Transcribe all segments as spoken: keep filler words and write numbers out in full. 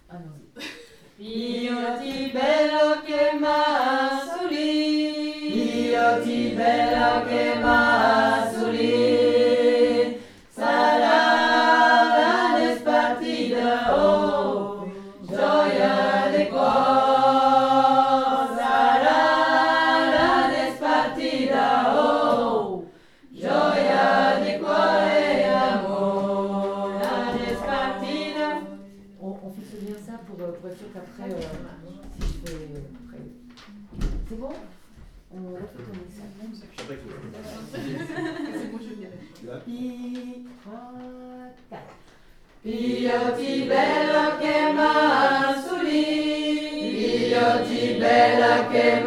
Allons-y. Io ti bello che m'assoli, io ti bello che m'assoli, sarà la despartida, oh, gioia de cuor, sarà la despartida, oh, gioia de cuore d'amor, la despartida. On, on fixe bien ça pour, pour être sûr qu'après, euh, si je fais après. C'est bon? On va tout tourner ça. C'est bon, je le dirai. Pi, trois, quatre. Io ti bella che m'assoli, io ti bella che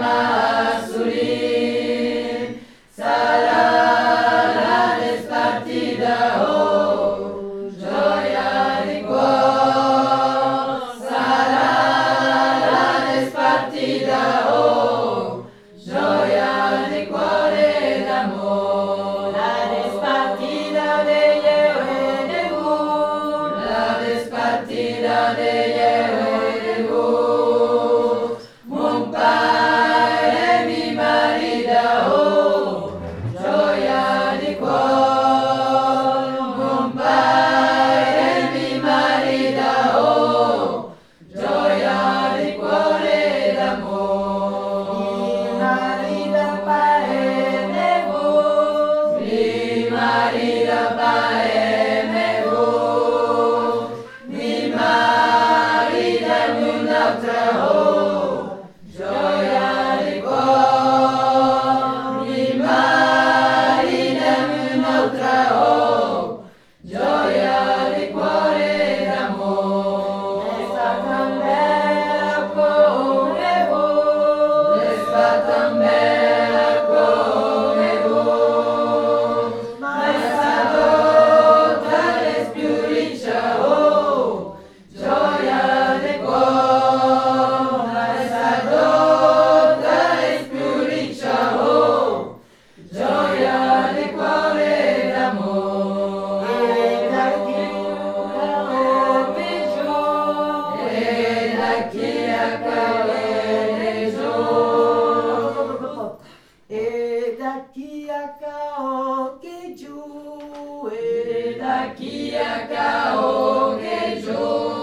m'assoli, sarà la despartida, oh, gioia di cuor, sarà la despartida, oh, gioia di cuore d'amor, la despartida de io e de vous, la despartida de io e de vous, mon padre mi marida, oh, gioia di cuor, mon padre mi marida, oh, gioia di cuore d'amor, mi marida paemez-vous, mi marida paemez-vous, mi marida un altra, oh, gioia di cuor, mi marida un altra, oh, gioia di cuore d'amor. Resta tan bella come voi, resta tan bella come voi, ma sta tutta più riccia, oh, gioia di cuore, ma sta tutta più riccia, oh, gioia di cuore d'amor. E da chi a peggio, e da chi a peggio, E da chi a cao che giù, e da chi a cao che giù,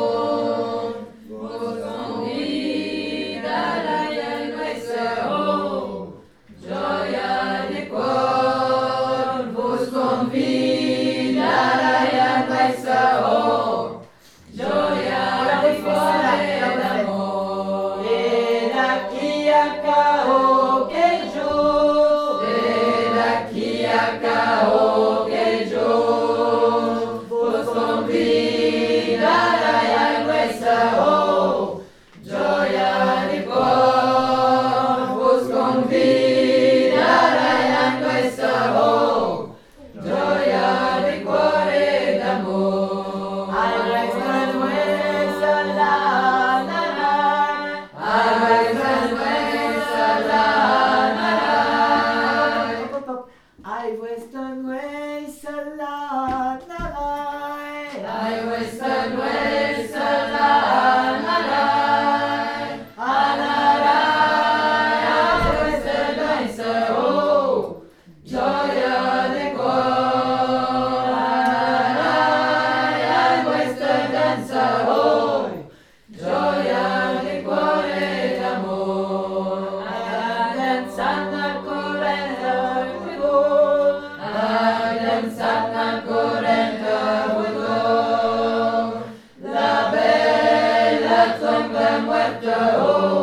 vos convida la nuestra, oh, gioia di cuor, vos convida la nuestra, oh, gioia di cuore d'amor. E da chi a cao che giù, e da chi a cao che giù, vos convida la nuestra, oh, gioia di cuor, vos convida la nuestra, oh, gioia di cuore d'amor. A nuestra nuestra la la la, a nuestra nuestra la la la. ai vuestra nuestra la narai, Ai questa nuestra la la la, a la la, a questa nuestra, oh, gioia di cuore, a questa danza, oh, gioia di cuore d'amor, a danzando correndo with voi, a danzando correndo with voi, la bella tomba muerta, oh,